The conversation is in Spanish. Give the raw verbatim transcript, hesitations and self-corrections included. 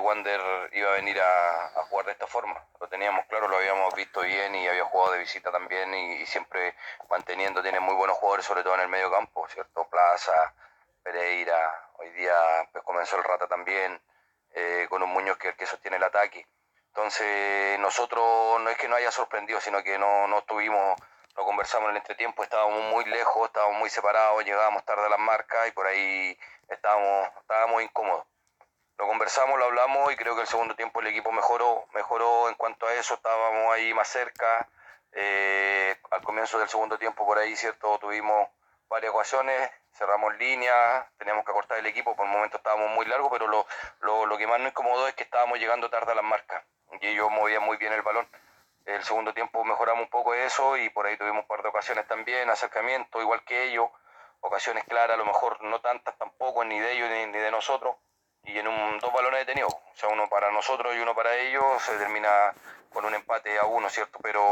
Wander iba a venir a, a jugar de esta forma. Lo teníamos claro, lo habíamos visto bien y había jugado de visita también y, y siempre manteniendo, tiene muy buenos jugadores, sobre todo en el medio campo, ¿cierto? Plaza, Pereira, hoy día pues comenzó el Rata también, eh, con un Muñoz que, que sostiene el ataque. Entonces nosotros no es que nos haya sorprendido, sino que no, no estuvimos, lo conversamos en el entretiempo, estábamos muy lejos, estábamos muy separados, llegábamos tarde a las marcas y por ahí estábamos, estábamos incómodos. Lo conversamos, lo hablamos y creo que el segundo tiempo el equipo mejoró, mejoró en cuanto a eso, estábamos ahí más cerca. Eh, al comienzo del segundo tiempo por ahí, cierto, tuvimos varias ocasiones, cerramos líneas, teníamos que acortar el equipo, por el momento estábamos muy largos, pero lo, lo, lo que más nos incomodó es que estábamos llegando tarde a las marcas y ellos movían muy bien el balón. El segundo tiempo mejoramos un poco eso y por ahí tuvimos un par de ocasiones también, acercamiento, igual que ellos, ocasiones claras, a lo mejor no tantas tampoco, ni de ellos ni, ni de nosotros, y en un, dos balones detenidos, o sea, uno para nosotros y uno para ellos, se termina con un empate a uno, ¿cierto? Pero